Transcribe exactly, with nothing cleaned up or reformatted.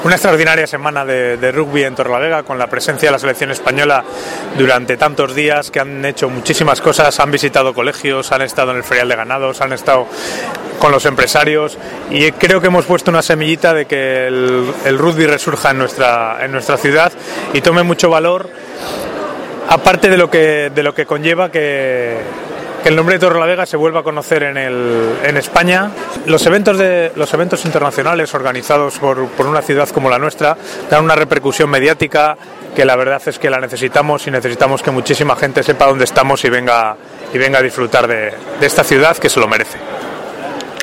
Una extraordinaria semana de, de rugby en Torrelavega, con la presencia de la selección española durante tantos días, que han hecho muchísimas cosas, han visitado colegios, han estado en el ferial de ganados, han estado con los empresarios, y creo que hemos puesto una semillita de que el, el rugby resurja en nuestra, en nuestra ciudad y tome mucho valor, aparte de lo que, de lo que conlleva que... que el nombre de Torrelavega se vuelva a conocer en, el, en España. Los eventos, de, los eventos internacionales organizados por, por una ciudad como la nuestra dan una repercusión mediática que la verdad es que la necesitamos, y necesitamos que muchísima gente sepa dónde estamos y venga, y venga a disfrutar de, de esta ciudad, que se lo merece.